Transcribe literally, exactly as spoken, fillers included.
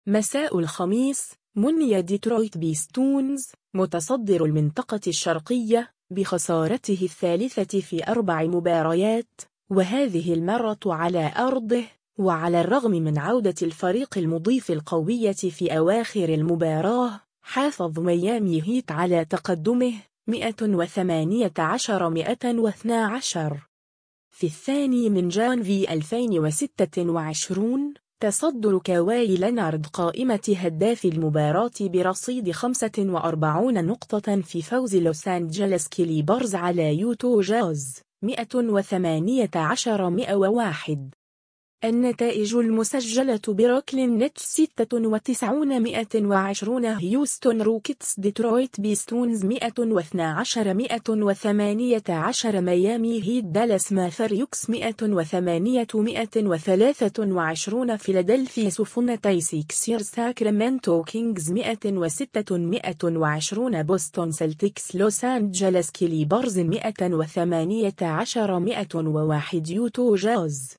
مساء الخميس، مني ديترويت بيستونز متصدر المنطقة الشرقية بخسارته الثالثة في أربع مباريات، وهذه المرة على أرضه، وعلى الرغم من عودة الفريق المضيف القوية في أواخر المباراة، حافظ ميامي هيت على تقدمه مئة وثمانية عشر مئة واثني عشر. في الثاني من جانفي ألفين وستة وعشرين، تصدر كواي لينارد قائمة هداف المباراة برصيد خمسة وأربعين نقطة في فوز لوس أنجلوس كليبرز على يوتو جاز مئة وثمانية عشر مئة وواحد. النتائج المسجلة: بروكلين نتس ستة وتسعين مئة وعشرين، هيوستن روكيتس ديترويت بيستونز مئة واثني عشر مئة وثمانية عشر، ميامي هيت دالاس مافريكس مئة وثمانية مئة وثلاثة وعشرين، فيلادلفيا سوفونتاي سيكسيرز ساكرامنتو كينجز مئة وستة مئة وعشرين، بوسطن سلتكس لوس أنجلوس كليبرز مئة وثمانية عشر مئة وواحد، يوتو جاز